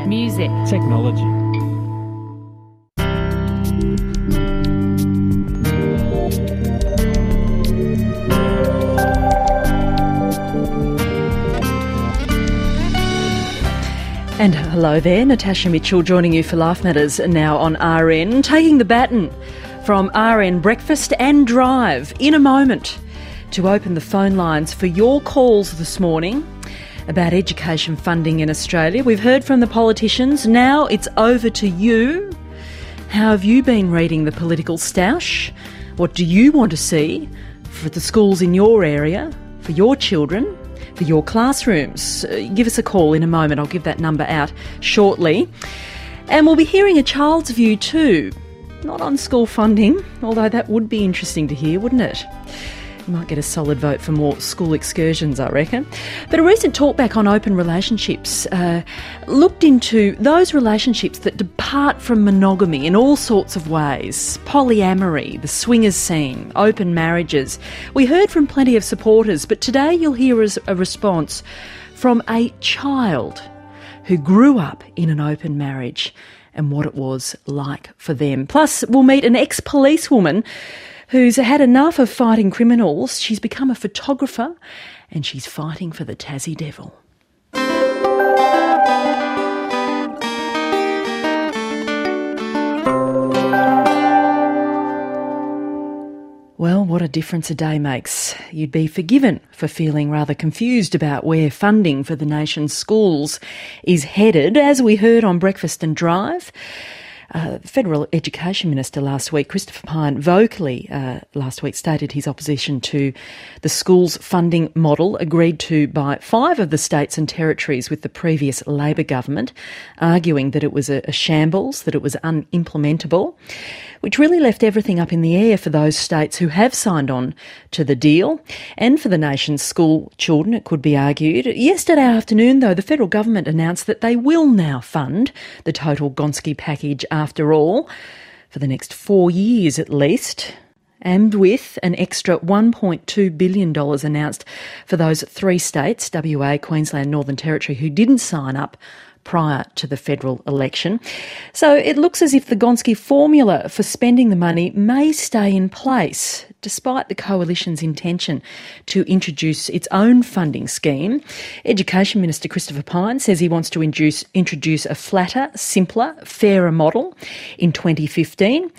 music, technology. And hello there, Natasha Mitchell joining you for Life Matters now on RN, taking the baton from RN Breakfast and Drive in a moment to open the phone lines for your calls this morning about education funding in Australia. We've heard from the politicians, now it's over to you. How have you been reading the political stoush? What do you want to see for the schools in your area, for your children, for your classrooms? Give us a call in a moment. I'll give that number out shortly. And we'll be hearing a child's view too. Not on school funding, although that would be interesting to hear, wouldn't it? You might get a solid vote for more school excursions, I reckon. But a recent talkback on open relationships looked into those relationships that depart from monogamy in all sorts of ways. Polyamory, the swingers scene, open marriages. We heard from plenty of supporters, but today you'll hear a response from a child who grew up in an open marriage and what it was like for them. Plus, we'll meet an ex-policewoman who's had enough of fighting criminals. She's become a photographer and she's fighting for the Tassie Devil. Well, what a difference a day makes. You'd be forgiven for feeling rather confused about where funding for the nation's schools is headed. As we heard on Breakfast and Drive, Federal Education Minister last week, Christopher Pyne, vocally last week stated his opposition to the schools funding model agreed to by 5 of the states and territories with the previous Labor government, arguing that it was a shambles, that it was unimplementable, which really left everything up in the air for those states who have signed on to the deal. And for the nation's school children, it could be argued. Yesterday afternoon, though, the federal government announced that they will now fund the total Gonski package after all, for the next 4 years at least, and with an extra $1.2 billion announced for those 3 states, WA, Queensland, Northern Territory, who didn't sign up prior to the federal election. So it looks as if the Gonski formula for spending the money may stay in place, despite the coalition's intention to introduce its own funding scheme. Education Minister Christopher Pyne says he wants to introduce a flatter, simpler, fairer model in 2015.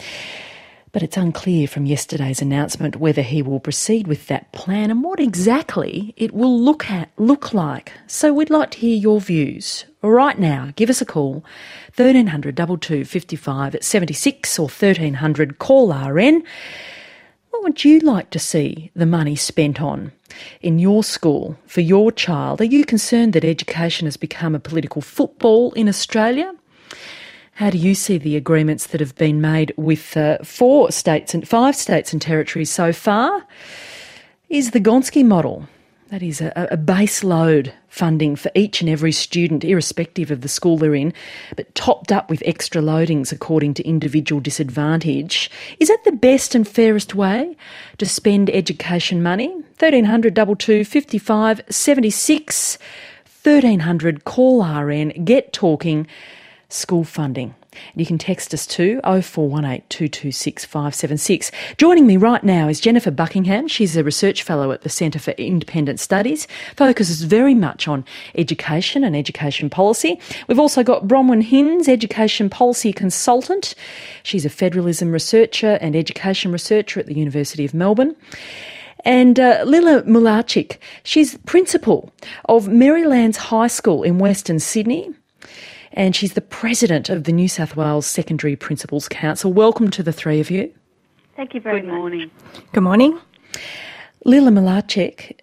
But it's unclear from yesterday's announcement whether he will proceed with that plan and what exactly it will look like. So we'd like to hear your views. Right now, give us a call, 1300 22 55 76 or 1300 call RN. What would you like to see the money spent on in your school for your child? Are you concerned that education has become a political football in Australia? How do you see the agreements that have been made with 5 states and territories so far? Is the Gonski model, that is a base load funding for each and every student, irrespective of the school they're in, but topped up with extra loadings according to individual disadvantage, is that the best and fairest way to spend education money? 1300 22 55 76, 1300 call RN, get talking. School funding. You can text us to 0418 226 576. Joining me right now is Jennifer Buckingham. She's a research fellow at the Centre for Independent Studies, focuses very much on education and education policy. We've also got Bronwyn Hinds, education policy consultant. She's a federalism researcher and education researcher at the University of Melbourne. And Lila Mularchik, she's principal of Marylands High School in Western Sydney. And she's the president of the New South Wales Secondary Principals Council. Welcome to the 3 of you. Thank you very much. Good morning. Good morning. Lila Mularchik,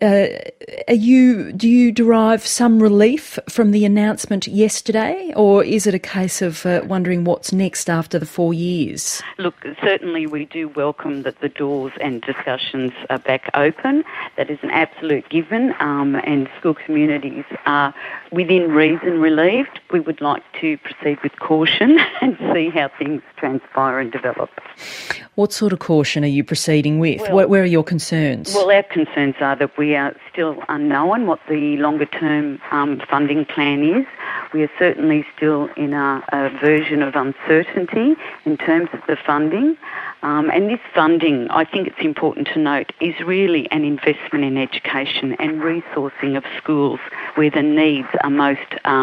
do you derive some relief from the announcement yesterday, or is it a case of wondering what's next after the 4 years? Look, certainly we do welcome that the doors and discussions are back open. That is an absolute given, and school communities are within reason relieved. We would like to proceed with caution and see how things transpire and develop. What sort of caution are you proceeding with? Well, where are your concerns? Well, our concerns are that we are still unknown what the longer-term funding plan is. We are certainly still in a version of uncertainty in terms of the funding. And this funding, I think it's important to note, is really an investment in education and resourcing of schools where the needs are most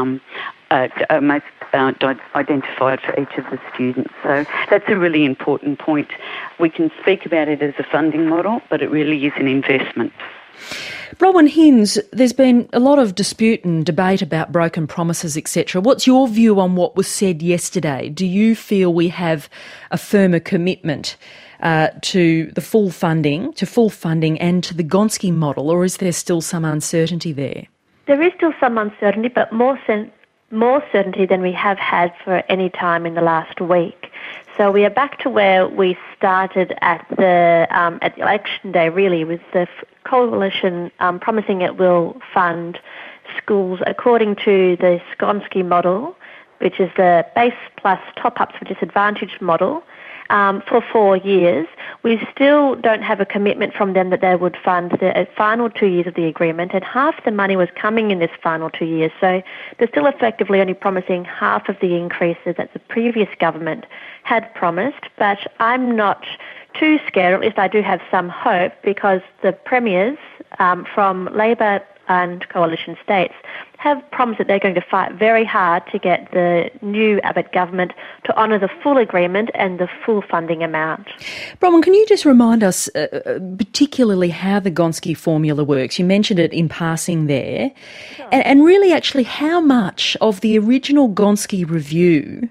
identified for each of the students. So that's a really important point. We can speak about it as a funding model, but it really is an investment. Bronwyn Hinds, there's been a lot of dispute and debate about broken promises, etc. What's your view on what was said yesterday? Do you feel we have a firmer commitment to the full funding, and to the Gonski model, or is there still some uncertainty there? There is still some uncertainty, but more certainty than we have had for any time in the last week. So we are back to where we started at the election day, really, with the coalition promising it will fund schools according to the Gonski model, which is the base plus top-ups for disadvantaged model, for 4 years. We still don't have a commitment from them that they would fund the final 2 years of the agreement, and half the money was coming in this final 2 years. So they're still effectively only promising half of the increases that the previous government had promised, but I'm not too scared, or at least I do have some hope, because the premiers from Labor and coalition states have promised that they're going to fight very hard to get the new Abbott government to honour the full agreement and the full funding amount. Bronwyn, can you just remind us particularly how the Gonski formula works? You mentioned it in passing there. Sure. And really actually how much of the original Gonski review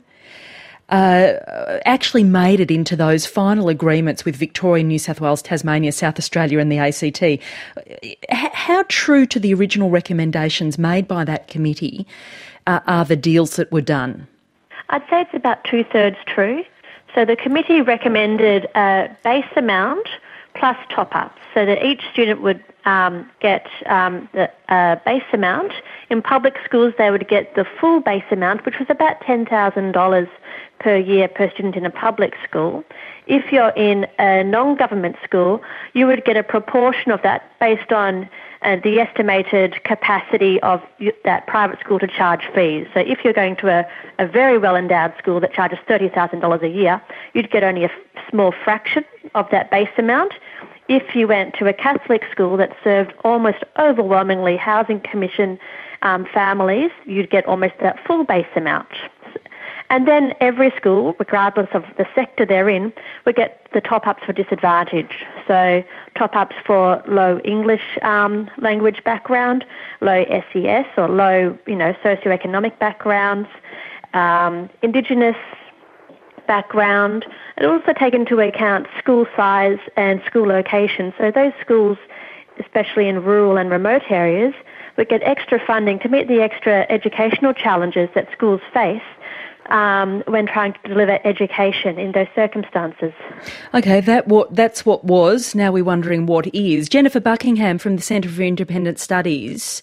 actually made it into those final agreements with Victoria, New South Wales, Tasmania, South Australia and the ACT. How true to the original recommendations made by that committee are the deals that were done? I'd say it's about 2/3 true. So the committee recommended a base amount plus top-ups, so that each student would get the base amount. In public schools, they would get the full base amount, which was about $10,000 per year per student in a public school. If you're in a non-government school, you would get a proportion of that based on the estimated capacity of that private school to charge fees. So if you're going to a very well-endowed school that charges $30,000 a year, you'd get only a small fraction of that base amount. If you went to a Catholic school that served almost overwhelmingly Housing Commission families, you'd get almost that full base amount. And then every school, regardless of the sector they're in, would get the top-ups for disadvantage. So top-ups for low English language background, low SES or low, socioeconomic backgrounds, Indigenous background. It also take into account school size and school location. So those schools, especially in rural and remote areas, would get extra funding to meet the extra educational challenges that schools face when trying to deliver education in those circumstances. Okay, that's what was. Now we're wondering what is. Jennifer Buckingham from the Centre for Independent Studies.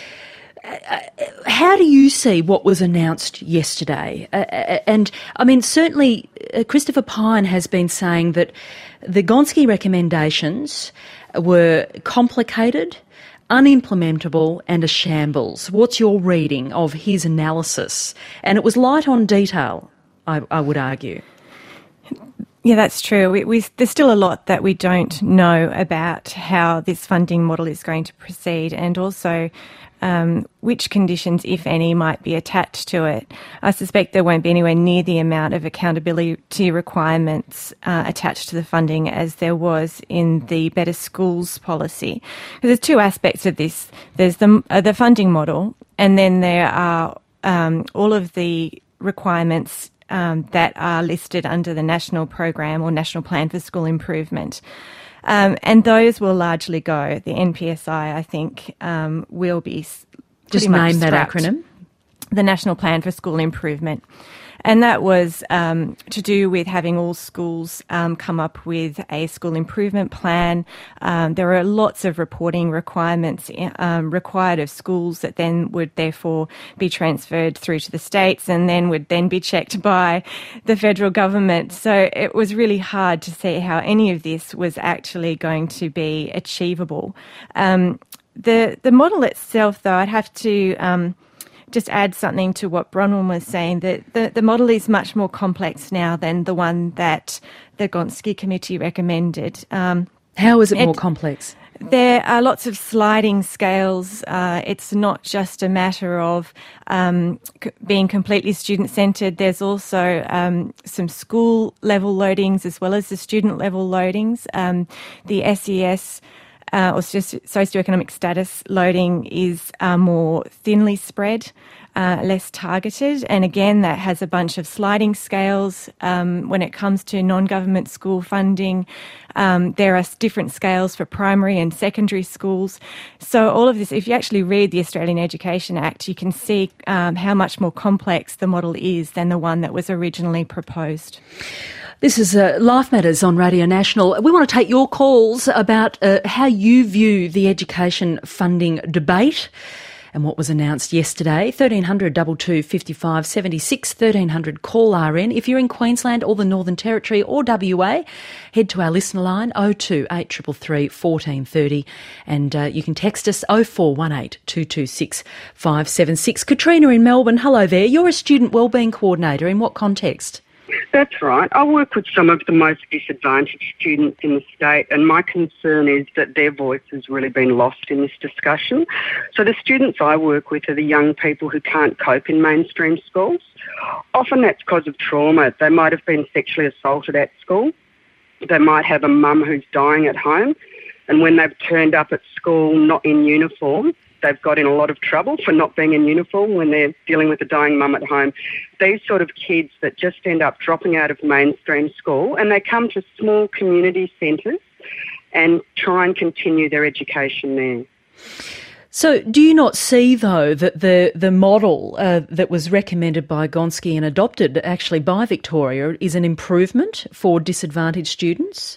How do you see what was announced yesterday? And, I mean, certainly Christopher Pyne has been saying that the Gonski recommendations were complicated, unimplementable and a shambles. What's your reading of his analysis? And it was light on detail, I would argue. Yeah, that's true. There's still a lot that we don't know about how this funding model is going to proceed, and also which conditions, if any, might be attached to it. I suspect there won't be anywhere near the amount of accountability requirements attached to the funding as there was in the Better Schools policy. Because there's two aspects of this. There's the funding model, and then there are all of the requirements that are listed under the National Program or National Plan for School Improvement. And those will largely go. The NPSI, I think, will be just name that acronym. The National Plan for School Improvement. And that was to do with having all schools come up with a school improvement plan. There are lots of reporting requirements required of schools that then would therefore be transferred through to the states and then would then be checked by the federal government. So it was really hard to see how any of this was actually going to be achievable. The model itself, though, I'd have to just add something to what Bronwyn was saying, that the model is much more complex now than the one that the Gonski Committee recommended. How is it more complex? There are lots of sliding scales. It's not just a matter of being completely student-centred. There's also some school-level loadings as well as the student-level loadings. The SES or socioeconomic status loading is more thinly spread, less targeted. And again, that has a bunch of sliding scales. When it comes to non-government school funding, there are different scales for primary and secondary schools. So all of this, if you actually read the Australian Education Act, you can see how much more complex the model is than the one that was originally proposed. This is Life Matters on Radio National. We want to take your calls about how you view the education funding debate and what was announced yesterday. 1300 22 55 76, 1300 call RN. If you're in Queensland or the Northern Territory or WA, head to our listener line 02 8333 1430 and you can text us 0418 226 576. Katrina in Melbourne, hello there. You're a student wellbeing coordinator. In what context? That's right. I work with some of the most disadvantaged students in the state, and my concern is that their voice has really been lost in this discussion. So the students I work with are the young people who can't cope in mainstream schools. Often that's because of trauma. They might have been sexually assaulted at school. They might have a mum who's dying at home, and when they've turned up at school not in uniform, they've got in a lot of trouble for not being in uniform when they're dealing with a dying mum at home. These sort of kids that just end up dropping out of mainstream school and they come to small community centres and try and continue their education there. So do you not see, though, that the model that was recommended by Gonski and adopted actually by Victoria is an improvement for disadvantaged students?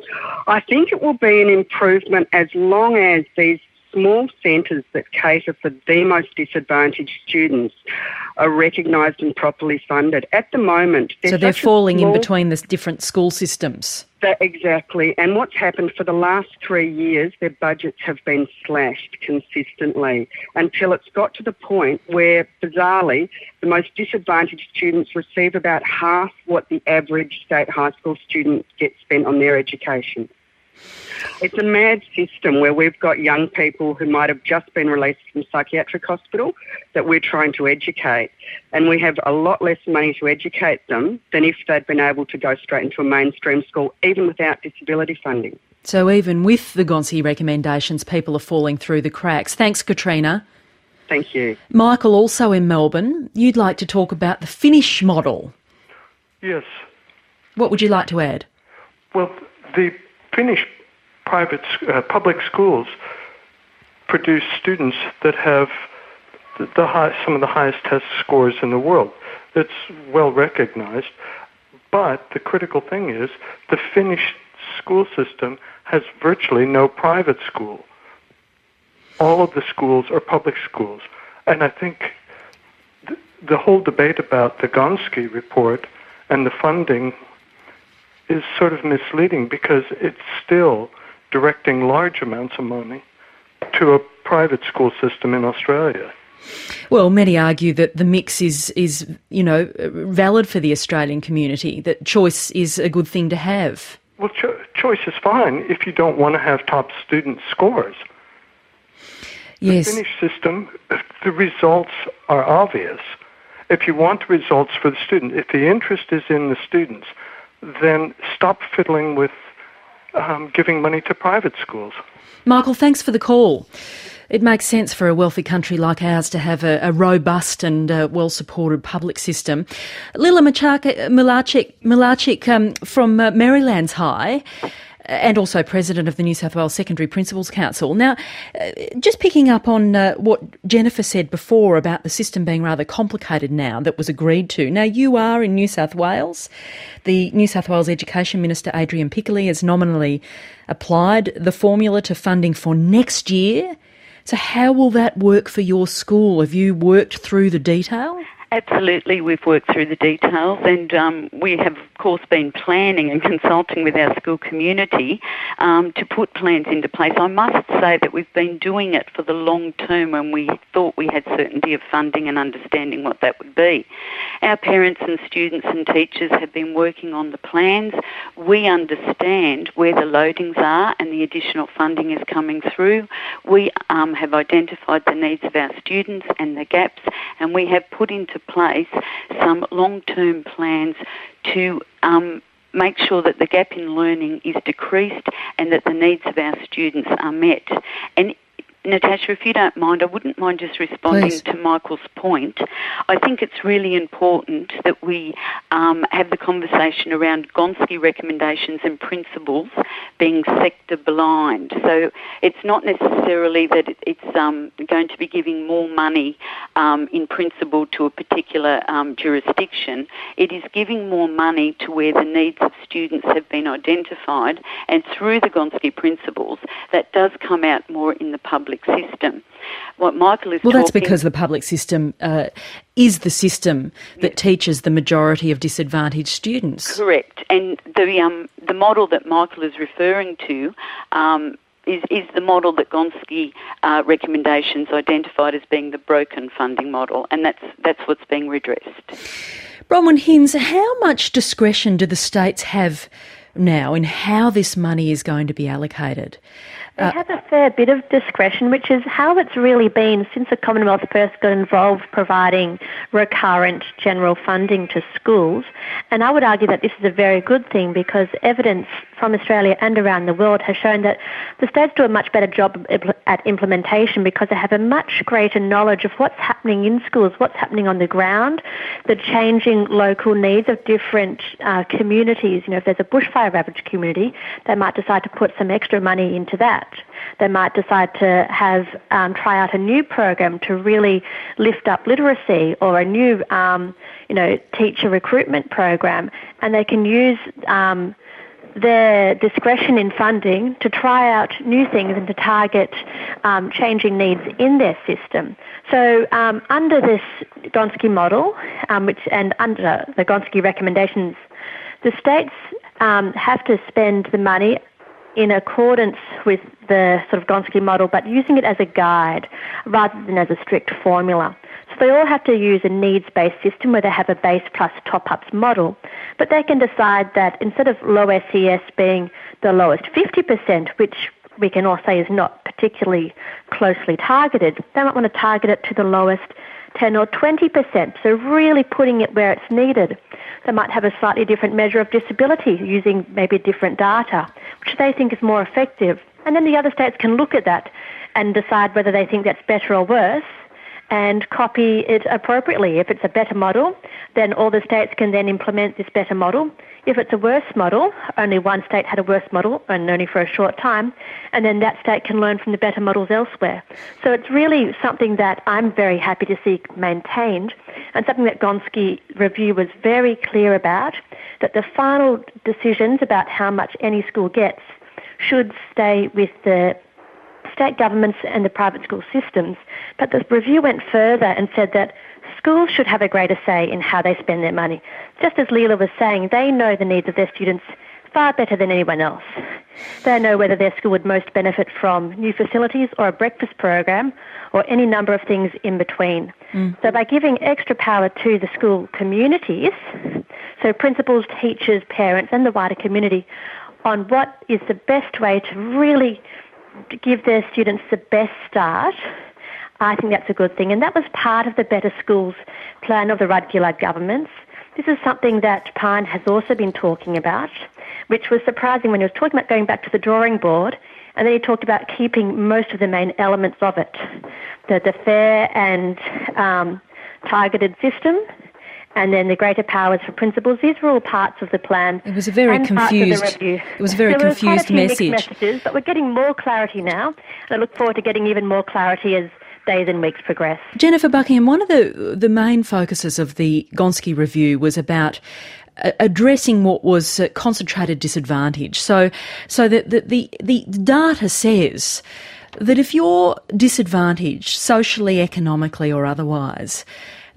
I think it will be an improvement as long as these small centres that cater for the most disadvantaged students are recognised and properly funded. At the moment... So they're falling in between the different school systems. Exactly. And what's happened for the last 3 years, their budgets have been slashed consistently until it's got to the point where, bizarrely, the most disadvantaged students receive about half what the average state high school student gets spent on their education. It's a mad system where we've got young people who might have just been released from psychiatric hospital that we're trying to educate, and we have a lot less money to educate them than if they'd been able to go straight into a mainstream school, even without disability funding. So even with the Gonski recommendations, people are falling through the cracks. Thanks, Katrina. Thank you. Michael, also in Melbourne, you'd like to talk about the Finnish model. Yes. What would you like to add? Well, the Finnish public schools produce students that have some of the highest test scores in the world. That's well recognized. But the critical thing is the Finnish school system has virtually no private school. All of the schools are public schools. And I think the whole debate about the Gonski report and the funding is sort of misleading because it's still directing large amounts of money to a private school system in Australia. Well, many argue that the mix is valid for the Australian community, that choice is a good thing to have. Well, choice is fine if you don't want to have top student scores. Yes. The Finnish system, the results are obvious. If you want results for the student, if the interest is in the students, then stop fiddling with giving money to private schools. Michael, thanks for the call. It makes sense for a wealthy country like ours to have a robust and well-supported public system. Lila Milarchik from Marylands High, and also President of the New South Wales Secondary Principals Council. Now, just picking up on what Jennifer said before about the system being rather complicated now that was agreed to. Now, you are in New South Wales. The New South Wales Education Minister, Adrian Piccoli, has nominally applied the formula to funding for next year. So how will that work for your school? Have you worked through the detail? Absolutely, we've worked through the details, and we have, of course, been planning and consulting with our school community to put plans into place. I must say that we've been doing it for the long term when we thought we had certainty of funding and understanding what that would be. Our parents and students and teachers have been working on the plans. We understand where the loadings are and the additional funding is coming through. We have identified the needs of our students and the gaps, and we have put into place some long-term plans to make sure that the gap in learning is decreased and that the needs of our students are met. And Natasha, if you don't mind, I wouldn't mind just responding Please. to Michael's point. I think it's really important that we have the conversation around Gonski recommendations and principles being sector blind. So it's not necessarily that it's going to be giving more money in principle to a particular jurisdiction. It is giving more money to where the needs of students have been identified, and through the Gonski principles, that does come out more in the public system. What Michael is that's because the public system is the system that teaches the majority of disadvantaged students. Correct. And the model that Michael is referring to is the model that Gonski recommendations identified as being the broken funding model, and that's what's being redressed. Bronwyn Hinds, how much discretion do the states have now in how this money is going to be allocated? They have a fair bit of discretion, which is how it's really been since the Commonwealth first got involved providing recurrent general funding to schools. And I would argue that this is a very good thing because evidence from Australia and around the world has shown that the states do a much better job at implementation because they have a much greater knowledge of what's happening in schools, what's happening on the ground, the changing local needs of different communities. You know, if there's a bushfire-ravaged community, they might decide to put some extra money into that. They might decide to have try out a new program to really lift up literacy, or a new, teacher recruitment program, and they can use their discretion in funding to try out new things and to target changing needs in their system. So under this Gonski model, and under the Gonski recommendations, the states have to spend the money in accordance with the sort of Gonski model, but using it as a guide rather than as a strict formula. So they all have to use a needs-based system where they have a base plus top-ups model, but they can decide that instead of low SES being the lowest 50%, which we can all say is not particularly closely targeted, they might want to target it to the lowest 10 or 20%, so really putting it where it's needed. They might have a slightly different measure of disability using maybe different data, which they think is more effective. And then the other states can look at that and decide whether they think that's better or worse and copy it appropriately. If it's a better model, then all the states can then implement this better model. If it's a worse model, only one state had a worse model, and only for a short time, and then that state can learn from the better models elsewhere. So it's really something that I'm very happy to see maintained, and something that Gonski Review was very clear about, that the final decisions about how much any school gets should stay with the state governments and the private school systems. But the review went further and said that schools should have a greater say in how they spend their money. Just as Leela was saying, they know the needs of their students far better than anyone else. They know whether their school would most benefit from new facilities or a breakfast program or any number of things in between. So by giving extra power to the school communities, so principals, teachers, parents and the wider community, on what is the best way to really give their students the best start, I think that's a good thing. And that was part of the Better Schools plan of the Rudd-Gillard governments. This is something that Pyne has also been talking about, which was surprising when he was talking about going back to the drawing board, and then he talked about keeping most of the main elements of it, the fair and targeted system, and then the greater powers for principals. These were all parts of the plan. It was a very confused. It was a very confused message. Messages, but we're getting more clarity now, and I look forward to getting even more clarity as days and weeks progress. Jennifer Buckingham, one of the main focuses of the Gonski Review was about addressing what was concentrated disadvantage. So that the data says that if you're disadvantaged socially, economically or otherwise,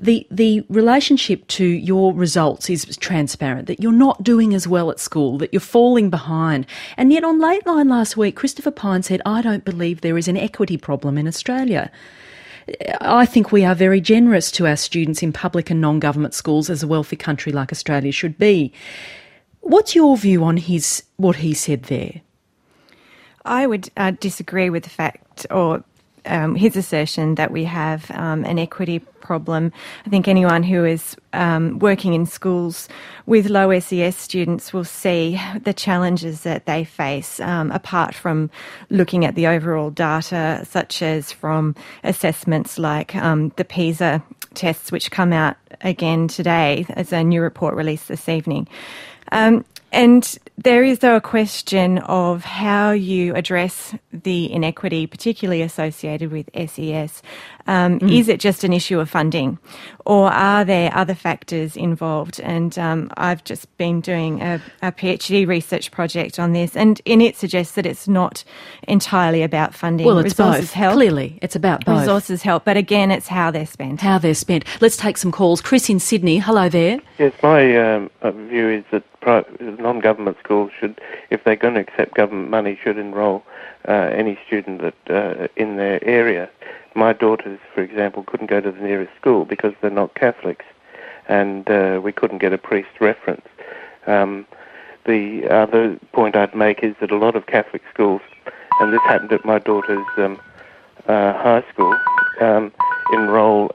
the relationship to your results is transparent, that you're not doing as well at school, that you're falling behind. And yet on Late Line last week, Christopher Pyne said, I don't believe there is an equity problem in Australia. I think we are very generous to our students in public and non-government schools, as a wealthy country like Australia should be. What's your view on what he said there? I would disagree with the fact, or his assertion, that we have an equity problem. I think anyone who is working in schools with low SES students will see the challenges that they face, apart from looking at the overall data, such as from assessments like the PISA tests, which come out again today as a new report released this evening. And there is, though, a question of how you address the inequity, particularly associated with SES. Is it just an issue of funding, or are there other factors involved? And I've just been doing a PhD research project on this, and it suggests that it's not entirely about funding. Well, it's Resources both. help. Clearly, it's about both. Resources help, but again, it's how they're spent. How they're spent. Let's take some calls. Chris in Sydney, hello there. Yes, my view is that non-government schools should, if they're going to accept government money, should enrol any student that in their area. My daughters, for example, couldn't go to the nearest school because they're not Catholics, and we couldn't get a priest reference. The other point I'd make is that a lot of Catholic schools, and this happened at my daughter's high school, enrol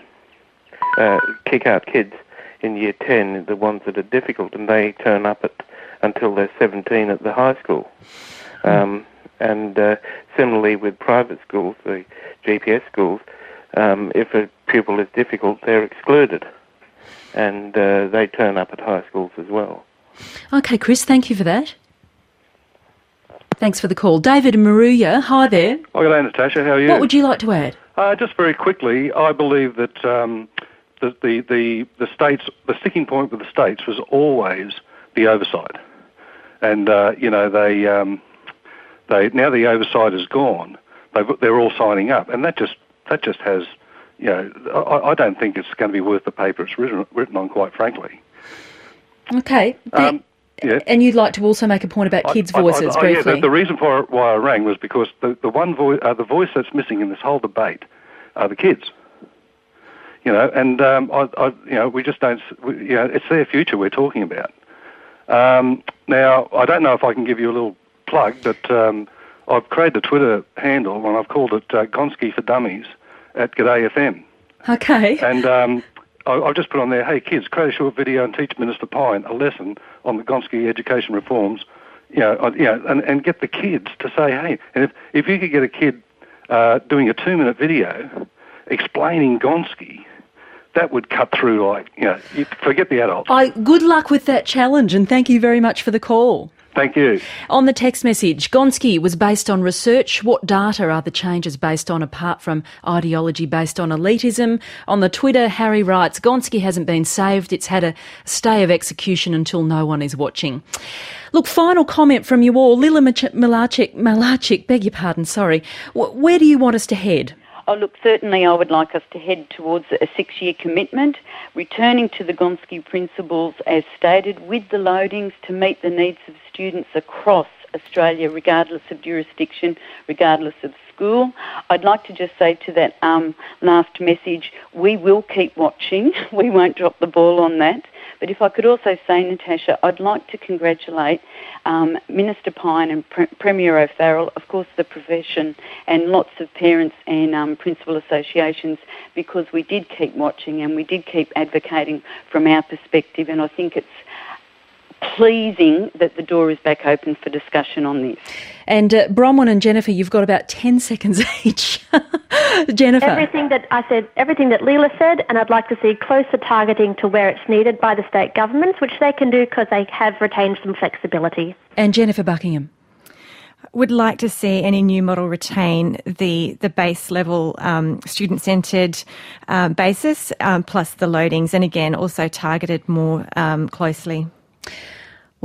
kick out kids in year 10, the ones that are difficult, and they turn up until they're 17 at the high school. And similarly with private schools, the GPS schools, if a pupil is difficult, they're excluded, and they turn up at high schools as well. Okay, Chris, thank you for that. Thanks for the call. David in Maruya, hi there. Oh, good day, Natasha. How are you? What would you like to add? Just very quickly, I believe that the states, the sticking point with the states was always the oversight, and they now the oversight is gone. They're all signing up, and that just has, I don't think it's going to be worth the paper it's written on, quite frankly. Okay. Yeah. And you'd like to also make a point about kids' voices briefly. Yeah, the reason for why I rang was because the voice that's missing in this whole debate are the kids. We just don't. It's their future we're talking about. Now, I don't know if I can give you a little plug, but I've created a Twitter handle and I've called it Gonski for Dummies at G'day FM. Okay. And I've just put on there, hey kids, create a short video and teach Minister Pyne a lesson on the Gonski education reforms, and get the kids to say, hey, and if you could get a kid doing a 2-minute video explaining Gonski, that would cut through you forget the adults. Good luck with that challenge, and thank you very much for the call. Thank you. On the text message, Gonski was based on research. What data are the changes based on apart from ideology based on elitism? On the Twitter, Harry writes, Gonski hasn't been saved. It's had a stay of execution until no one is watching. Look, final comment from you all. Lila Malarchik, beg your pardon, sorry. Where do you want us to head? Oh, look, certainly I would like us to head towards a 6-year commitment, returning to the Gonski principles as stated with the loadings to meet the needs of students across Australia, regardless of jurisdiction, regardless of school. I'd like to just say to that last message, we will keep watching. We won't drop the ball on that. But if I could also say, Natasha, I'd like to congratulate Minister Pyne and Premier O'Farrell, of course the profession, and lots of parents and principal associations, because we did keep watching and we did keep advocating from our perspective, and I think it's pleasing that the door is back open for discussion on this. And Bronwyn and Jennifer, you've got about 10 seconds each. Jennifer. Everything that Leela said, and I'd like to see closer targeting to where it's needed by the state governments, which they can do because they have retained some flexibility. And Jennifer Buckingham. Would like to see any new model retain the base level student-centred basis plus the loadings, and again also targeted more closely.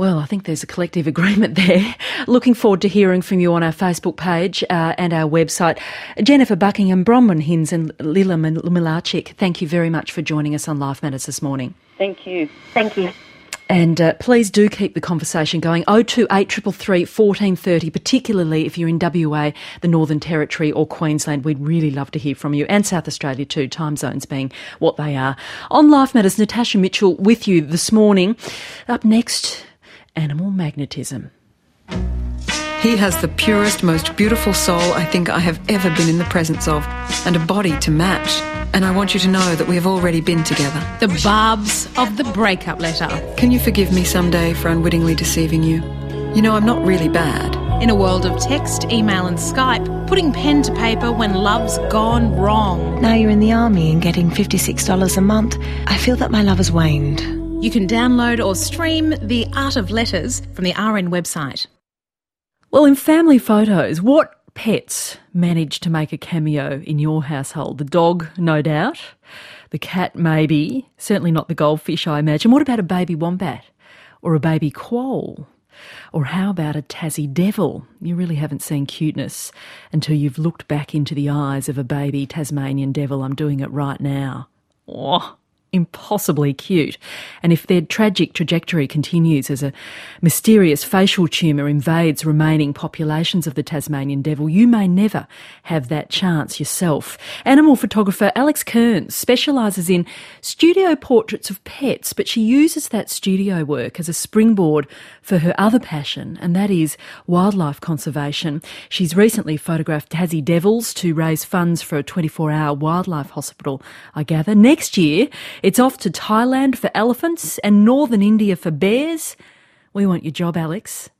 Well, I think there's a collective agreement there. Looking forward to hearing from you on our Facebook page and our website. Jennifer Buckingham, Bronwyn Hinds and Lila Milarchik, thank you very much for joining us on Life Matters this morning. Thank you. Thank you. And please do keep the conversation going. 028 333 1430, particularly if you're in WA, the Northern Territory or Queensland. We'd really love to hear from you. And South Australia too, time zones being what they are. On Life Matters, Natasha Mitchell with you this morning. Up next, animal magnetism. He has the purest, most beautiful soul I think I have ever been in the presence of, and a body to match. And I want you to know that we have already been together. The barbs of the breakup letter. Can you forgive me someday for unwittingly deceiving you? You know, I'm not really bad. In a world of text, email and Skype, putting pen to paper when love's gone wrong. Now you're in the army and getting $56 a month. I feel that my love has waned. You can download or stream The Art of Letters from the RN website. Well, in family photos, what pets manage to make a cameo in your household? The dog, no doubt. The cat, maybe. Certainly not the goldfish, I imagine. What about a baby wombat? Or a baby quoll? Or how about a Tassie devil? You really haven't seen cuteness until you've looked back into the eyes of a baby Tasmanian devil. I'm doing it right now. Oh, impossibly cute. And if their tragic trajectory continues as a mysterious facial tumour invades remaining populations of the Tasmanian devil, you may never have that chance yourself. Animal photographer Alex Kearns specialises in studio portraits of pets, but she uses that studio work as a springboard for her other passion, and that is wildlife conservation. She's recently photographed Tassie devils to raise funds for a 24-hour wildlife hospital, I gather. Next year, it's off to Thailand for elephants and northern India for bears. We want your job, Alex.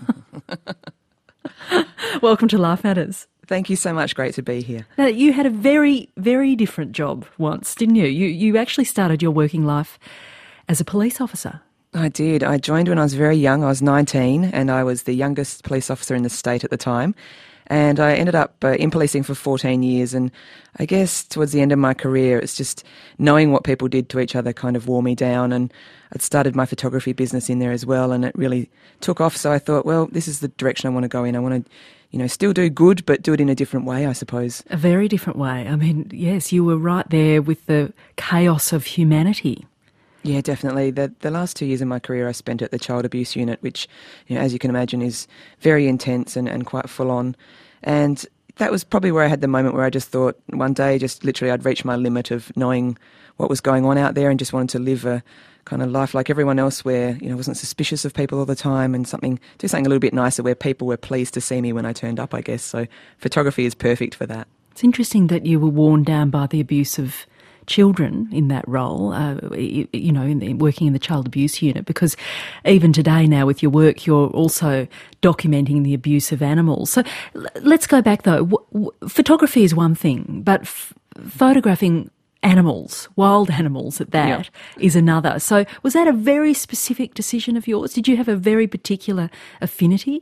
Welcome to Life Matters. Thank you so much. Great to be here. Now, you had a very, very different job once, didn't you? You actually started your working life as a police officer. I did. I joined when I was very young. I was 19 and I was the youngest police officer in the state at the time. And I ended up in policing for 14 years, and I guess towards the end of my career, it's just knowing what people did to each other kind of wore me down, and I'd started my photography business in there as well, and it really took off. So I thought, well, this is the direction I want to go in. I want to, still do good, but do it in a different way, I suppose. A very different way. I mean, yes, you were right there with the chaos of humanity. Yeah, definitely. The last 2 years of my career I spent at the Child Abuse Unit, which, as you can imagine, is very intense and quite full on. And that was probably where I had the moment where I just thought one day, just literally I'd reached my limit of knowing what was going on out there and just wanted to live a kind of life like everyone else where, I wasn't suspicious of people all the time and do something a little bit nicer where people were pleased to see me when I turned up, I guess. So photography is perfect for that. It's interesting that you were worn down by the abuse of children in that role, working in the Child Abuse Unit, because even today now with your work, you're also documenting the abuse of animals. So let's go back though. Photography is one thing, but photographing animals, wild animals at that, is another. So was that a very specific decision of yours? Did you have a very particular affinity?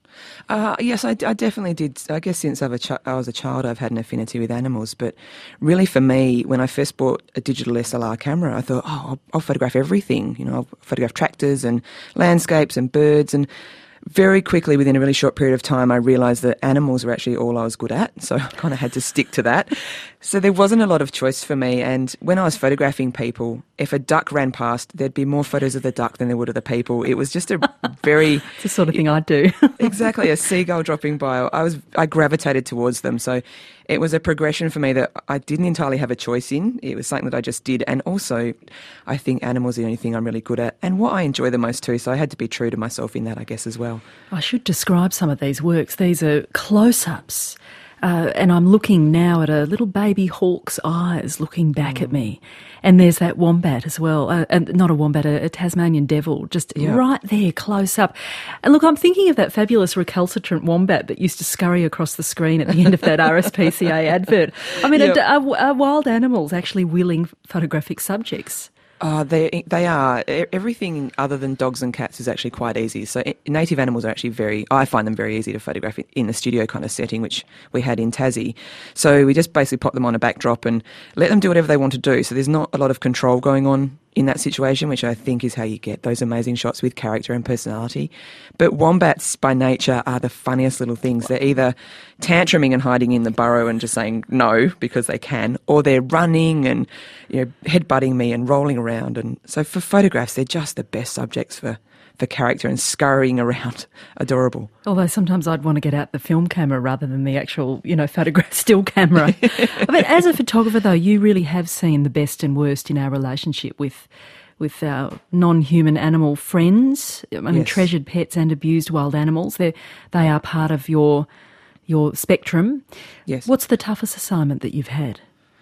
Yes, I definitely did. I guess since I was a child, I've had an affinity with animals. But really for me, when I first bought a digital SLR camera, I thought, I'll photograph everything. I'll photograph tractors and landscapes and birds. And very quickly, within a really short period of time, I realised that animals were actually all I was good at. So I kind of had to stick to that. So there wasn't a lot of choice for me. And when I was photographing people, if a duck ran past, there'd be more photos of the duck than there would of the people. It was just a very... It's the sort of thing I'd do. Exactly. A seagull dropping by. I gravitated towards them. So it was a progression for me that I didn't entirely have a choice in. It was something that I just did. And also, I think animals are the only thing I'm really good at and what I enjoy the most too. So I had to be true to myself in that, I guess, as well. I should describe some of these works. These are close-ups. And I'm looking now at a little baby hawk's eyes looking back at me. And there's that wombat as well. And not a wombat, a Tasmanian devil, just right there, close up. And look, I'm thinking of that fabulous recalcitrant wombat that used to scurry across the screen at the end of that RSPCA advert. I mean, are wild animals actually willing photographic subjects? They are. Everything other than dogs and cats is actually quite easy. So native animals are actually I find them very easy to photograph in the studio kind of setting, which we had in Tassie. So we just basically pop them on a backdrop and let them do whatever they want to do. So there's not a lot of control going on in that situation, which I think is how you get those amazing shots with character and personality. But wombats by nature are the funniest little things. They're either tantruming and hiding in the burrow and just saying no because they can, or they're running and headbutting me and rolling around. And so for photographs, they're just the best subjects for character and scurrying around. Adorable. Although sometimes I'd want to get out the film camera rather than the actual, photograph still camera. But as a photographer, though, you really have seen the best and worst in our relationship with our non-human animal friends. I mean, Yes. treasured pets and abused wild animals. They are part of your spectrum. Yes. What's the toughest assignment that you've had?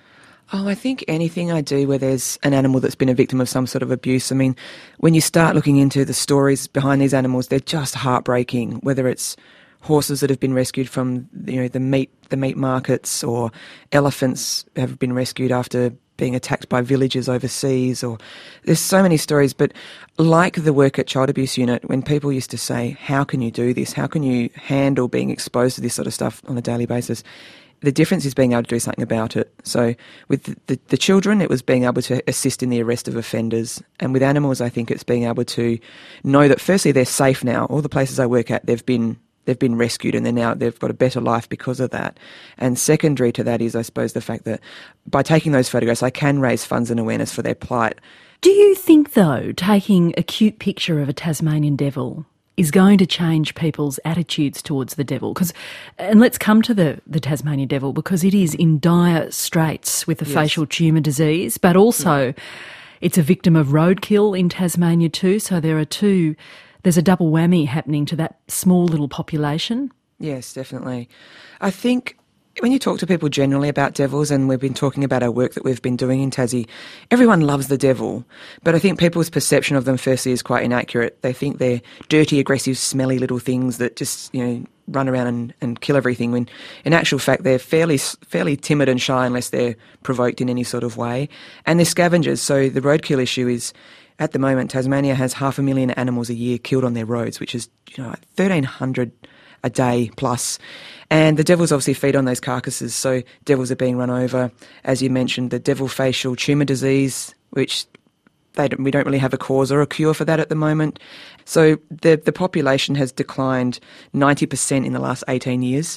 Oh, I think anything I do where there's an animal that's been a victim of some sort of abuse. I mean, when you start looking into the stories behind these animals, they're just heartbreaking, whether it's horses that have been rescued from the meat markets, or elephants have been rescued after being attacked by villagers overseas, or there's so many stories. But like the work at Child Abuse Unit, when people used to say, how can you do this? How can you handle being exposed to this sort of stuff on a daily basis? The difference is being able to do something about it. So with the children, it was being able to assist in the arrest of offenders. And with animals, I think it's being able to know that firstly they're safe now. All the places I work at, they've been rescued, and they've got a better life because of that. And secondary to that is, I suppose, the fact that by taking those photographs, I can raise funds and awareness for their plight. Do you think, though, taking a cute picture of a Tasmanian devil is going to change people's attitudes towards the devil? And let's come to the Tasmanian devil, because it is in dire straits with a facial tumour disease, but also it's a victim of roadkill in Tasmania too. So there's a double whammy happening to that small little population. Yes, definitely. I think when you talk to people generally about devils, and we've been talking about our work that we've been doing in Tassie, everyone loves the devil. But I think people's perception of them firstly is quite inaccurate. They think they're dirty, aggressive, smelly little things that just, run around and kill everything, when in actual fact they're fairly timid and shy unless they're provoked in any sort of way. And they're scavengers. So the roadkill issue is, at the moment, Tasmania has 500,000 animals a year killed on their roads, which is 1,300 a day plus. And the devils obviously feed on those carcasses, so devils are being run over. As you mentioned, the devil facial tumour disease, which we don't really have a cause or a cure for that at the moment. So the population has declined 90% in the last 18 years.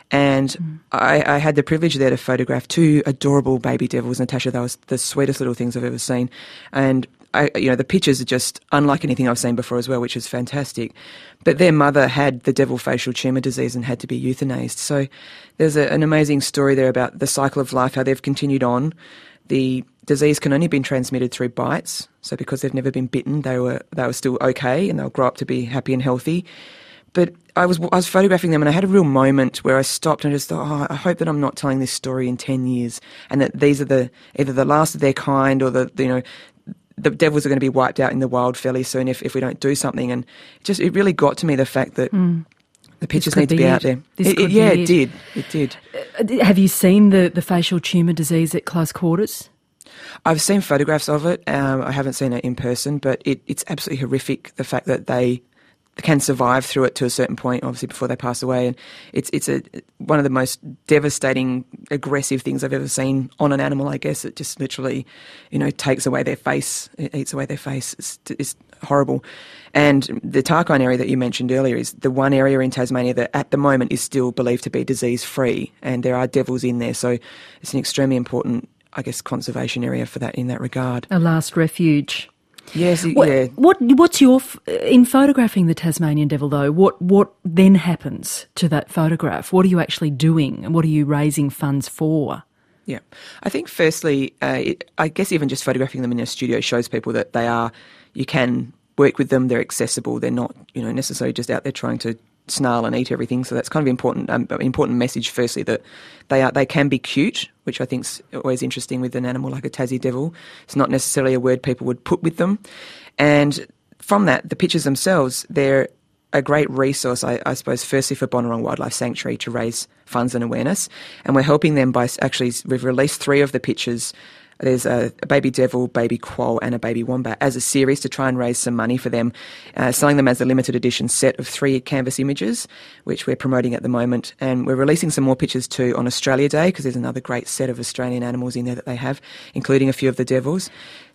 And I had the privilege there to photograph 2 adorable baby devils. Natasha, they was the sweetest little things I've ever seen. And the pictures are just unlike anything I've seen before as well, which is fantastic. But their mother had the devil facial tumour disease and had to be euthanized. So there's an amazing story there about the cycle of life, how they've continued on. The disease can only be transmitted through bites. So because they've never been bitten, they were still okay, and they'll grow up to be happy and healthy. But I was photographing them, and I had a real moment where I stopped and just thought, I hope that I'm not telling this story in 10 years, and that these are either the last of their kind, or the devils are going to be wiped out in the wild fairly soon if we don't do something. And it really got to me, the fact that the pictures need to be out there. It did. Have you seen the facial tumour disease at close quarters? I've seen photographs of it. I haven't seen it in person, but it's absolutely horrific, the fact that they can survive through it to a certain point, obviously, before they pass away. And it's one of the most devastating, aggressive things I've ever seen on an animal, I guess. It just literally, takes away their face. It eats away their face. It's horrible. And the Tarkine area that you mentioned earlier is the one area in Tasmania that at the moment is still believed to be disease-free, and there are devils in there. So it's an extremely important, I guess, conservation area for that in that regard. A last refuge. Yes, yeah. What's your in photographing the Tasmanian devil, though? What then happens to that photograph? What are you actually doing, and what are you raising funds for? Yeah, I think firstly, I guess even just photographing them in a studio shows people that you can work with them. They're accessible. They're not necessarily just out there trying to snarl and eat everything. So that's kind of important message. Firstly, that they can be cute, which I think is always interesting with an animal like a Tassie devil. It's not necessarily a word people would put with them. And from that, the pictures themselves, they're a great resource, I suppose, firstly for Bonorong Wildlife Sanctuary to raise funds and awareness. And we're helping them by we've released 3 of the pictures. There's a baby devil, baby quoll and a baby wombat as a series to try and raise some money for them, selling them as a limited edition set of 3 canvas images, which we're promoting at the moment. And we're releasing some more pictures too on Australia Day, because there's another great set of Australian animals in there that they have, including a few of the devils. So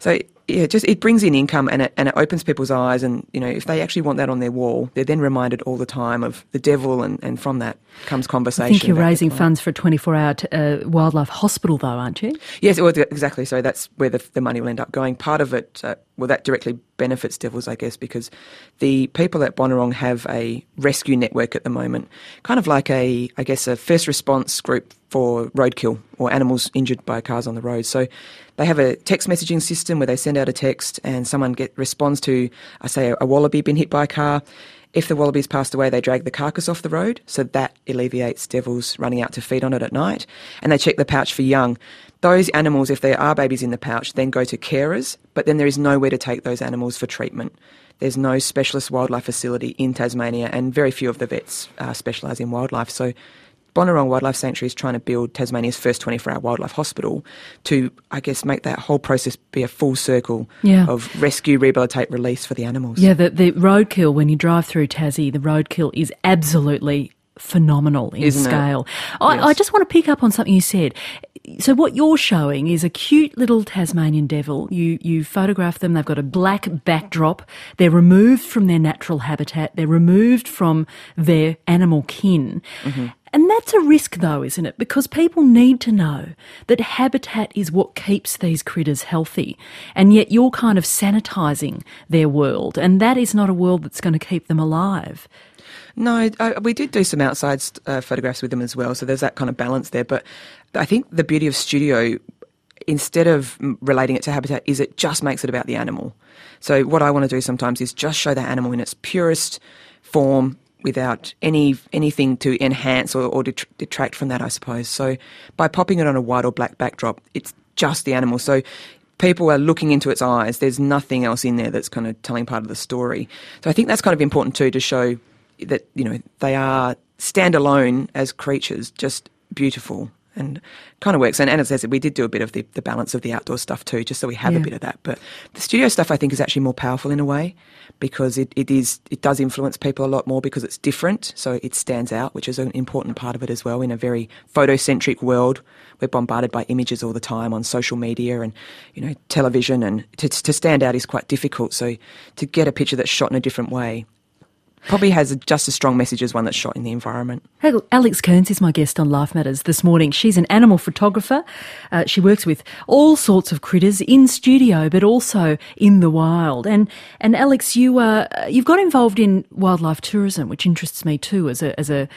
it brings in income and it opens people's eyes, and if they actually want that on their wall, they're then reminded all the time of the devil, and from that comes conversation. I think you're raising funds for a 24-hour wildlife hospital, though, aren't you? Yes, well, exactly. So that's where the money will end up going. Part of it, that directly benefits devils, I guess, because the people at Bonorong have a rescue network at the moment, kind of like a first response group for roadkill or animals injured by cars on the road. So they have a text messaging system where they send out a text and someone responds to, say, a wallaby been hit by a car. If the wallaby's passed away, they drag the carcass off the road, so that alleviates devils running out to feed on it at night. And they check the pouch for young. Those animals, if there are babies in the pouch, then go to carers, but then there is nowhere to take those animals for treatment. There's no specialist wildlife facility in Tasmania, and very few of the vets specialise in wildlife. So Bonorong Wildlife Sanctuary is trying to build Tasmania's first 24-hour wildlife hospital to, I guess, make that whole process be a full circle of rescue, rehabilitate, release for the animals. Yeah, the roadkill, when you drive through Tassie, the roadkill is absolutely phenomenal in scale. I just want to pick up on something you said. So what you're showing is a cute little Tasmanian devil. You photograph them, they've got a black backdrop, they're removed from their natural habitat, they're removed from their animal kin. Mm-hmm. And that's a risk, though, isn't it? Because people need to know that habitat is what keeps these critters healthy, and yet you're kind of sanitising their world, and that is not a world that's going to keep them alive. No, we did do some outside photographs with them as well, so there's that kind of balance there. But I think the beauty of studio, instead of relating it to habitat, is it just makes it about the animal. So what I want to do sometimes is just show the animal in its purest form, without anything to enhance or detract from that, I suppose. So by popping it on a white or black backdrop, it's just the animal. So people are looking into its eyes. There's nothing else in there that's kind of telling part of the story. So I think that's kind of important too, to show that, they are standalone as creatures, just beautiful. And kind of works. And as I said, we did do a bit of the balance of the outdoor stuff too, just so we have a bit of that. But the studio stuff, I think, is actually more powerful in a way, because it does influence people a lot more because it's different, so it stands out, which is an important part of it as well. In a very photocentric world, we're bombarded by images all the time on social media and television, and to stand out is quite difficult. So to get a picture that's shot in a different way probably has just as strong message as one that's shot in the environment. Hey, Alex Kearns is my guest on Life Matters this morning. She's an animal photographer. She works with all sorts of critters in studio, but also in the wild. And Alex, you've got involved in wildlife tourism, which interests me too, as a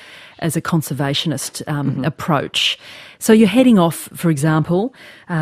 conservationist approach. So you're heading off, for example,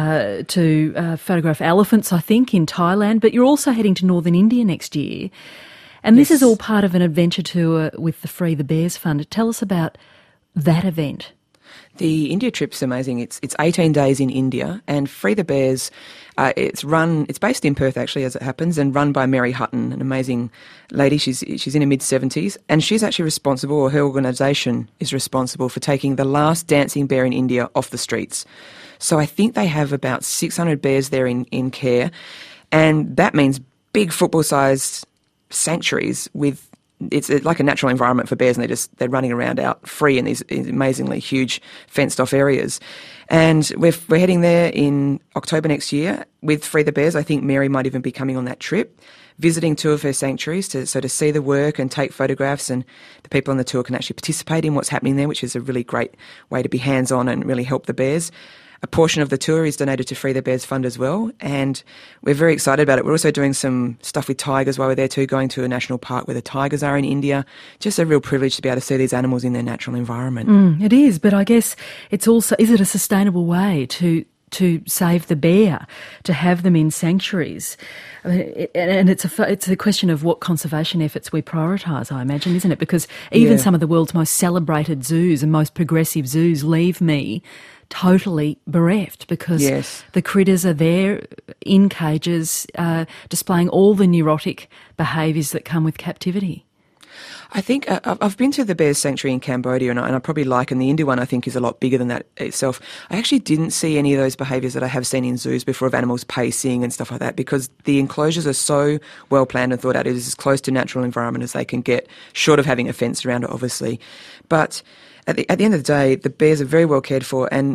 to photograph elephants, I think, in Thailand, but you're also heading to northern India next year. And this is all part of an adventure tour with the Free the Bears Fund. Tell us about that event. The India trip's amazing. It's 18 days in India, and Free the Bears, it's based in Perth actually, as it happens, and run by Mary Hutton, an amazing lady. She's in her mid-70s, and she's actually responsible, or her organisation is responsible, for taking the last dancing bear in India off the streets. So I think they have about 600 bears there in care, and that means big football-sized sanctuaries with, it's like a natural environment for bears, and they're running around out free in these amazingly huge fenced off areas. And we're heading there in October next year with Free the Bears. I think Mary might even be coming on that trip, visiting two of her sanctuaries to see the work and take photographs, and the people on the tour can actually participate in what's happening there, which is a really great way to be hands-on and really help the bears. A portion of the tour is donated to Free the Bears Fund as well, and we're very excited about it. We're also doing some stuff with tigers while we're there too, going to a national park where the tigers are in India. Just a real privilege to be able to see these animals in their natural environment. It is, but I guess it's also, is it a sustainable way to save the bear, to have them in sanctuaries? I mean, and it's a question of what conservation efforts we prioritise, I imagine, isn't it? Because even some of the world's most celebrated zoos and most progressive zoos leave me totally bereft, because the critters are there in cages displaying all the neurotic behaviours that come with captivity. I think I've been to the Bears Sanctuary in Cambodia, and I probably like, and the India one I think is a lot bigger than that itself. I actually didn't see any of those behaviours that I have seen in zoos before, of animals pacing and stuff like that, because the enclosures are so well planned and thought out. It is as close to natural environment as they can get, short of having a fence around it, obviously. But at the end of the day, the bears are very well cared for, and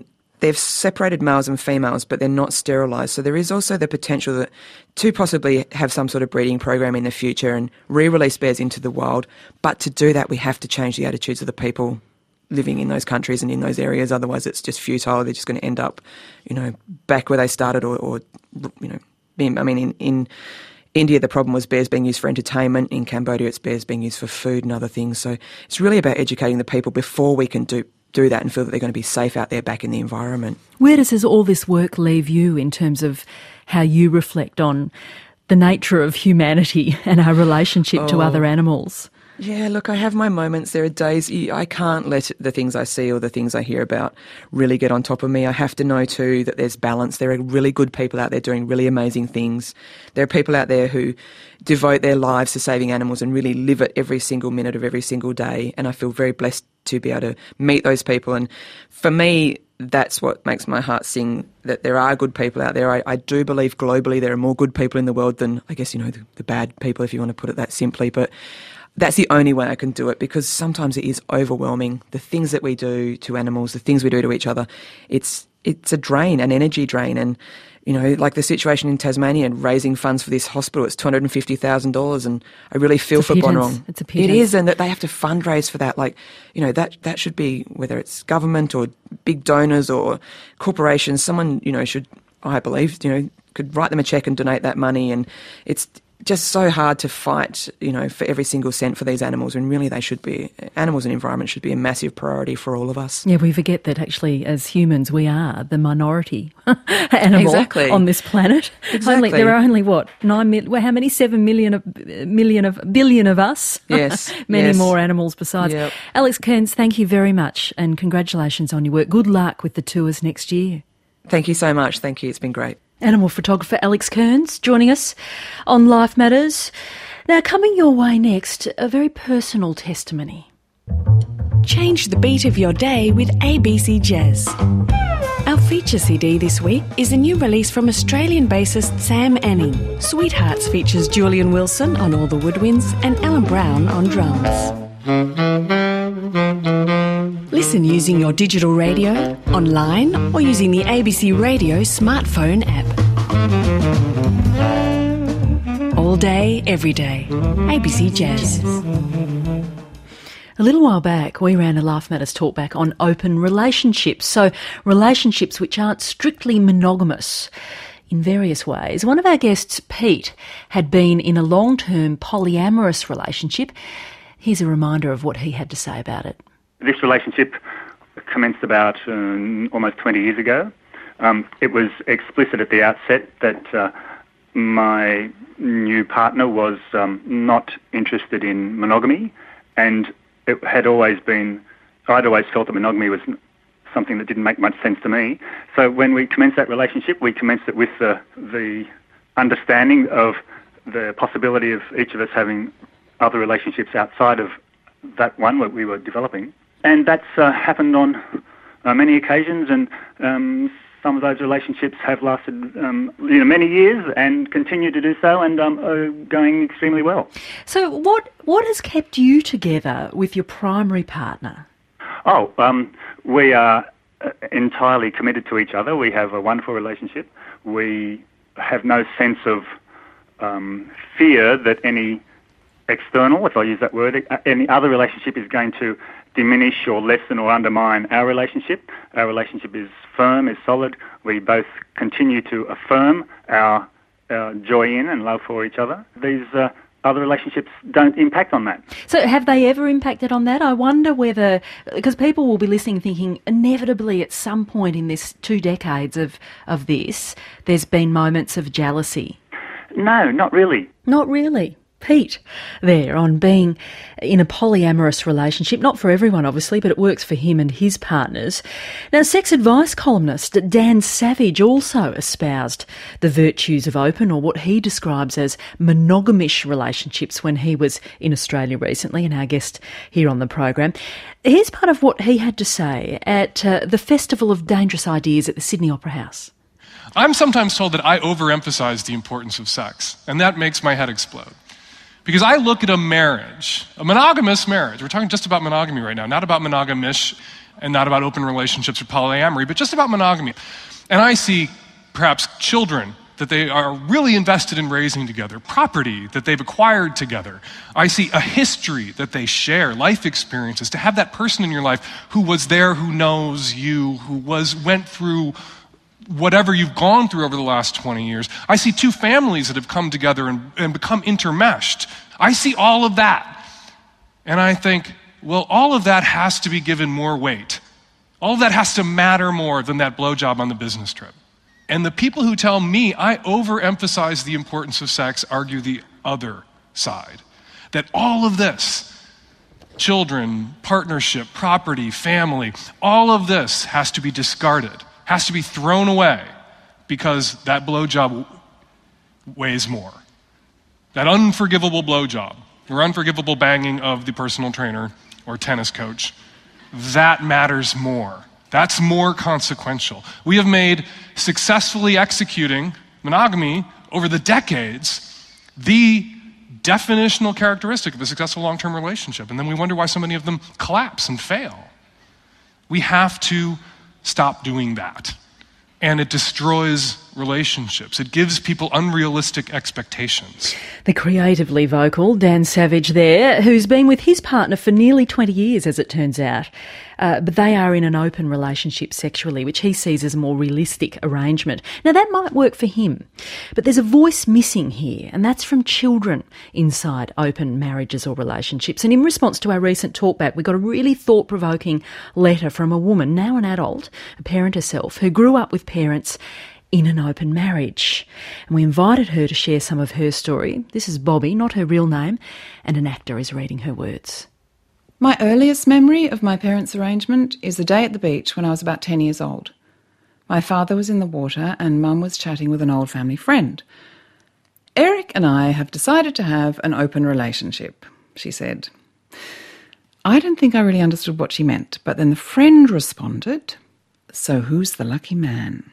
they've separated males and females, but they're not sterilised. So there is also the potential to possibly have some sort of breeding program in the future and re-release bears into the wild. But to do that, we have to change the attitudes of the people living in those countries and in those areas. Otherwise, it's just futile. They're just going to end up, back where they started, or in India, the problem was bears being used for entertainment. In Cambodia, it's bears being used for food and other things. So it's really about educating the people before we can do that and feel that they're going to be safe out there back in the environment. Where does all this work leave you in terms of how you reflect on the nature of humanity and our relationship to other animals? Yeah, look, I have my moments. There are days I can't let the things I see or the things I hear about really get on top of me. I have to know too that there's balance. There are really good people out there doing really amazing things. There are people out there who devote their lives to saving animals and really live it every single minute of every single day. And I feel very blessed to be able to meet those people. And for me, that's what makes my heart sing, that there are good people out there. I do believe globally there are more good people in the world than, I guess, the bad people, if you want to put it that simply. But that's the only way I can do it, because sometimes it is overwhelming. The things that we do to animals, the things we do to each other, it's a drain, an energy drain. And, like the situation in Tasmania, raising funds for this hospital, it's $250,000, and I really feel for Bonrong. It's a pittance. It is, and that they have to fundraise for that. That should be, whether it's government or big donors or corporations, someone, should, I believe, could write them a cheque and donate that money. And it's just so hard to fight, for every single cent for these animals, and really animals and environment should be a massive priority for all of us. Yeah, we forget that actually as humans we are the minority animal on this planet. Exactly. There are only, 7 billion of us? Yes. Many yes. more animals besides. Yep. Alex Kearns, thank you very much and congratulations on your work. Good luck with the tours next year. Thank you so much. Thank you. It's been great. Animal photographer Alex Kearns joining us on Life Matters. Now, coming your way next, a very personal testimony. Change the beat of your day with ABC Jazz. Our feature CD this week is a new release from Australian bassist Sam Anning. Sweethearts features Julian Wilson on all the woodwinds and Alan Brown on drums. Listen using your digital radio, online, or using the ABC Radio smartphone app. All day, every day. ABC Jazz. A little while back, we ran a Life Matters talkback on open relationships, so relationships which aren't strictly monogamous in various ways. One of our guests, Pete, had been in a long-term polyamorous relationship. Here's a reminder of what he had to say about it. This relationship commenced about almost 20 years ago. It was explicit at the outset that my new partner was not interested in monogamy, and it had always been, I'd always felt that monogamy was something that didn't make much sense to me. So when we commenced that relationship, we commenced it with the understanding of the possibility of each of us having other relationships outside of that one that we were developing. And that's happened on many occasions, and some of those relationships have lasted many years and continue to do so, and are going extremely well. So what has kept you together with your primary partner? We are entirely committed to each other. We have a wonderful relationship. We have no sense of fear that any external, if I use that word, any other relationship is going to diminish or lessen or undermine our relationship. Our relationship is firm, is solid. We both continue to affirm our joy in and love for each other. These other relationships don't impact on that. So have they ever impacted on that? I wonder whether, because people will be listening thinking inevitably at some point in this 2 decades of this, there's been moments of jealousy. No, not really. Not really. Pete there on being in a polyamorous relationship. Not for everyone, obviously, but it works for him and his partners. Now, sex advice columnist Dan Savage also espoused the virtues of open, or what he describes as monogamish relationships, when he was in Australia recently, and our guest here on the program. Here's part of what he had to say at the Festival of Dangerous Ideas at the Sydney Opera House. I'm sometimes told that I overemphasize the importance of sex, and that makes my head explode. Because I look at a marriage, a monogamous marriage, we're talking just about monogamy right now, not about monogamish and not about open relationships or polyamory, but just about monogamy. And I see perhaps children that they are really invested in raising together, property that they've acquired together. I see a history that they share, life experiences, to have that person in your life who was there, who knows you, who went through whatever you've gone through over the last 20 years. I see two families that have come together and become intermeshed. I see all of that. And I think, well, all of that has to be given more weight. All of that has to matter more than that blowjob on the business trip. And the people who tell me I overemphasize the importance of sex argue the other side. That all of this, children, partnership, property, family, all of this has to be discarded, has to be thrown away because that blowjob weighs more. That unforgivable blowjob or unforgivable banging of the personal trainer or tennis coach, that matters more. That's more consequential. We have made successfully executing monogamy over the decades the definitional characteristic of a successful long-term relationship. And then we wonder why so many of them collapse and fail. We have to stop doing that. And it destroys relationships. It gives people unrealistic expectations. The creatively vocal Dan Savage there, who's been with his partner for nearly 20 years, as it turns out. But they are in an open relationship sexually, which he sees as a more realistic arrangement. Now, that might work for him. But there's a voice missing here, and that's from children inside open marriages or relationships. And in response to our recent talkback, we got a really thought-provoking letter from a woman, now an adult, a parent herself, who grew up with parents in an open marriage. And we invited her to share some of her story. This is Bobby, not her real name, and an actor is reading her words. My earliest memory of my parents' arrangement is a day at the beach when I was about 10 years old. My father was in the water and Mum was chatting with an old family friend. Eric and I have decided to have an open relationship, she said. I don't think I really understood what she meant, but then the friend responded, so who's the lucky man?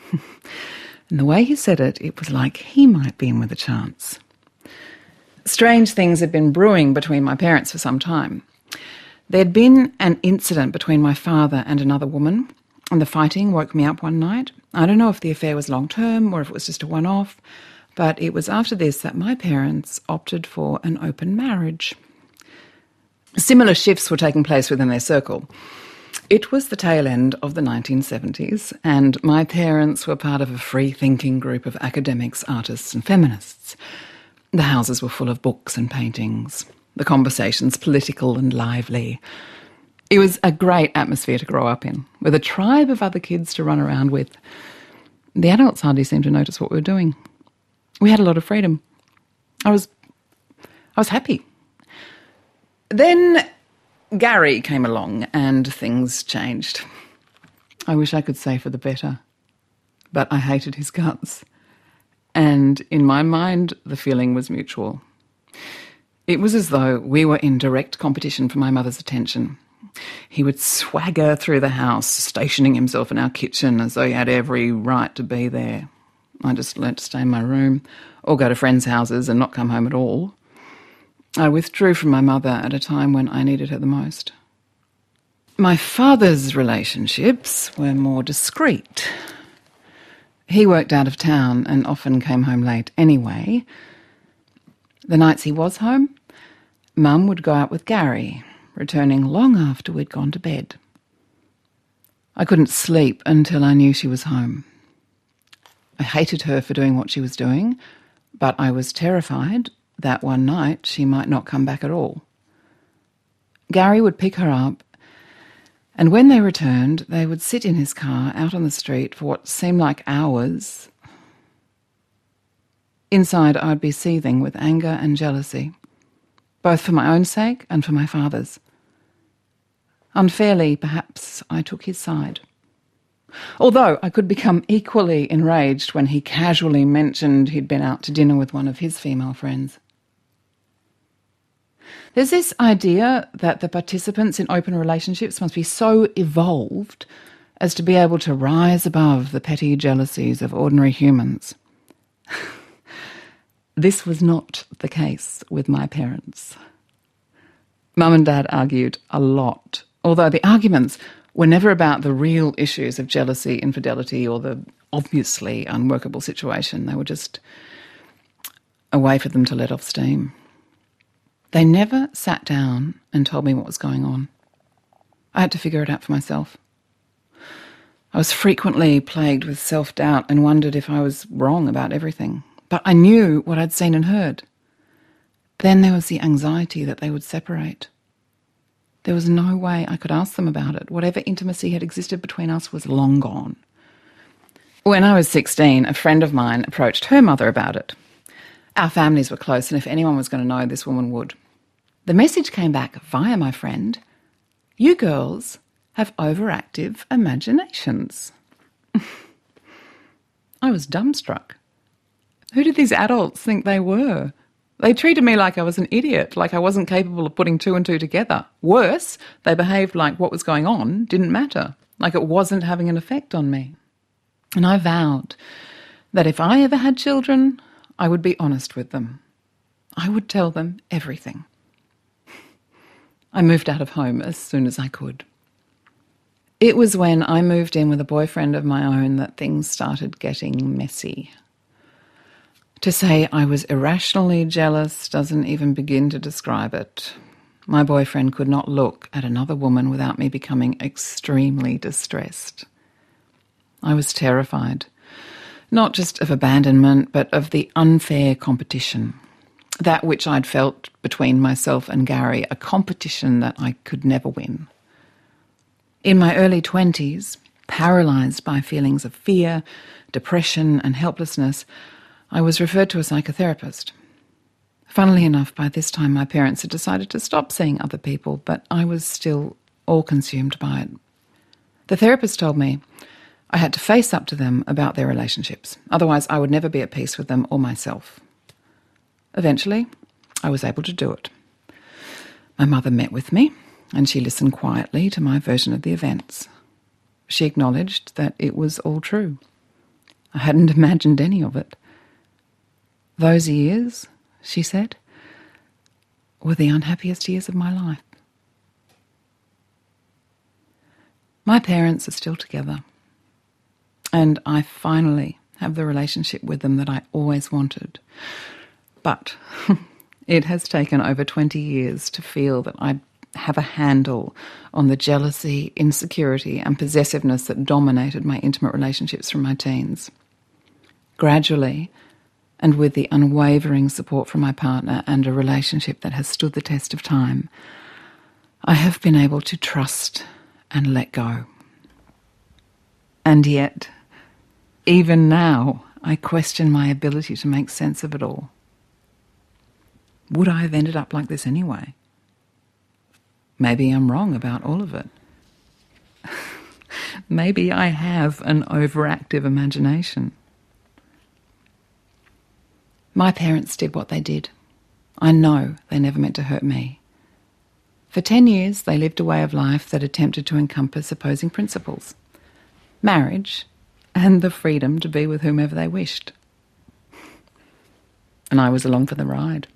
And the way he said it, it was like he might be in with a chance. Strange things had been brewing between my parents for some time. There'd been an incident between my father and another woman, and the fighting woke me up one night. I don't know if the affair was long-term or if it was just a one-off, but it was after this that my parents opted for an open marriage. Similar shifts were taking place within their circle. It was the tail end of the 1970s, and my parents were part of a free-thinking group of academics, artists and feminists. The houses were full of books and paintings, the conversations political and lively. It was a great atmosphere to grow up in, with a tribe of other kids to run around with. The adults hardly seemed to notice what we were doing. We had a lot of freedom. I was happy. Then Gary came along and things changed. I wish I could say for the better, but I hated his guts. And in my mind, the feeling was mutual. It was as though we were in direct competition for my mother's attention. He would swagger through the house, stationing himself in our kitchen as though he had every right to be there. I just learnt to stay in my room or go to friends' houses and not come home at all. I withdrew from my mother at a time when I needed her the most. My father's relationships were more discreet. He worked out of town and often came home late anyway. The nights he was home, Mum would go out with Gary, returning long after we'd gone to bed. I couldn't sleep until I knew she was home. I hated her for doing what she was doing, but I was terrified that one night she might not come back at all. Gary would pick her up, and when they returned, they would sit in his car out on the street for what seemed like hours. Inside, I'd be seething with anger and jealousy, both for my own sake and for my father's. Unfairly, perhaps, I took his side. Although I could become equally enraged when he casually mentioned he'd been out to dinner with one of his female friends. There's this idea that the participants in open relationships must be so evolved as to be able to rise above the petty jealousies of ordinary humans. This was not the case with my parents. Mum and Dad argued a lot, although the arguments were never about the real issues of jealousy, infidelity, or the obviously unworkable situation. They were just a way for them to let off steam. They never sat down and told me what was going on. I had to figure it out for myself. I was frequently plagued with self-doubt and wondered if I was wrong about everything. But I knew what I'd seen and heard. Then there was the anxiety that they would separate. There was no way I could ask them about it. Whatever intimacy had existed between us was long gone. When I was 16, a friend of mine approached her mother about it. Our families were close, and if anyone was going to know, this woman would. The message came back via my friend, "You girls have overactive imaginations." I was dumbstruck. Who did these adults think they were? They treated me like I was an idiot, like I wasn't capable of putting two and two together. Worse, they behaved like what was going on didn't matter, like it wasn't having an effect on me. And I vowed that if I ever had children, I would be honest with them. I would tell them everything. I moved out of home as soon as I could. It was when I moved in with a boyfriend of my own that things started getting messy. To say I was irrationally jealous doesn't even begin to describe it. My boyfriend could not look at another woman without me becoming extremely distressed. I was terrified, not just of abandonment, but of the unfair competition, that which I'd felt between myself and Gary, a competition that I could never win. In my early 20s, paralysed by feelings of fear, depression and helplessness, I was referred to a psychotherapist. Funnily enough, by this time my parents had decided to stop seeing other people, but I was still all consumed by it. The therapist told me I had to face up to them about their relationships, otherwise I would never be at peace with them or myself. Eventually, I was able to do it. My mother met with me, and she listened quietly to my version of the events. She acknowledged that it was all true. I hadn't imagined any of it. Those years, she said, were the unhappiest years of my life. My parents are still together, and I finally have the relationship with them that I always wanted. But it has taken over 20 years to feel that I have a handle on the jealousy, insecurity and possessiveness that dominated my intimate relationships from my teens. Gradually, and with the unwavering support from my partner and a relationship that has stood the test of time, I have been able to trust and let go. And yet, even now, I question my ability to make sense of it all. Would I have ended up like this anyway? Maybe I'm wrong about all of it. Maybe I have an overactive imagination. My parents did what they did. I know they never meant to hurt me. For 10 years, they lived a way of life that attempted to encompass opposing principles: marriage and the freedom to be with whomever they wished. And I was along for the ride.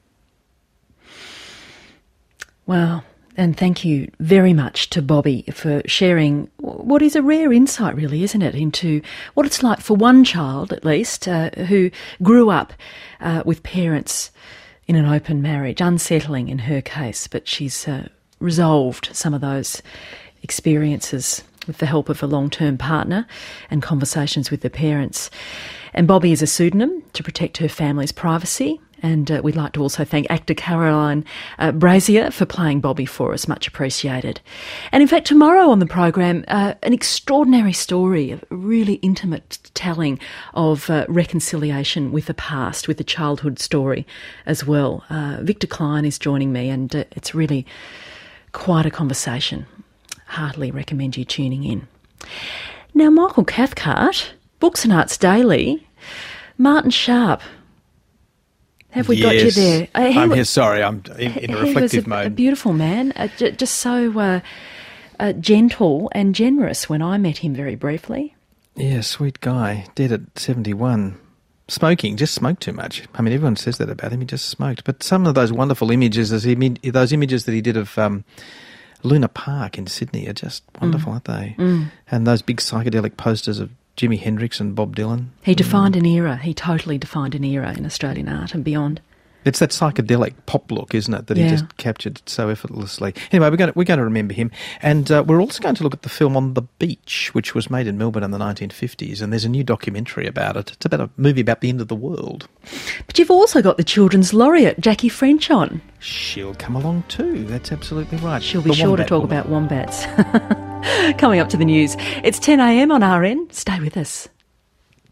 Wow. And thank you very much to Bobby for sharing what is a rare insight, really, isn't it, into what it's like for one child, at least, who grew up with parents in an open marriage. Unsettling in her case, but she's resolved some of those experiences with the help of a long-term partner and conversations with the parents. And Bobby is a pseudonym to protect her family's privacy. And we'd like to also thank actor Caroline Brazier for playing Bobby for us. Much appreciated. And in fact, tomorrow on the program, an extraordinary story, a really intimate telling of reconciliation with the past, with the childhood story as well. Victor Klein is joining me, and it's really quite a conversation. Heartily recommend you tuning in. Now, Michael Cathcart, Books and Arts Daily, Martin Sharp. Have we got you there? I'm here. Sorry, I'm in a reflective mode. A beautiful man, just so gentle and generous when I met him very briefly. Yeah, sweet guy. Dead at 71. smoking, just smoked too much. I mean, everyone says that about him. He just smoked. But some of those wonderful images, those images that he did of Luna Park in Sydney are just wonderful, aren't they? And those big psychedelic posters of Jimi Hendrix and Bob Dylan. He defined an era. He totally defined an era in Australian art and beyond. It's that psychedelic pop look, isn't it, that he just captured so effortlessly. Anyway, we're going to remember him. And we're also going to look at the film On the Beach, which was made in Melbourne in the 1950s. And there's a new documentary about it. It's about a movie about the end of the world. But you've also got the Children's Laureate, Jackie French, on. She'll come along too. That's absolutely right. She'll be sure to talk about wombats. Coming up to the news. It's 10 a.m. on RN. Stay with us.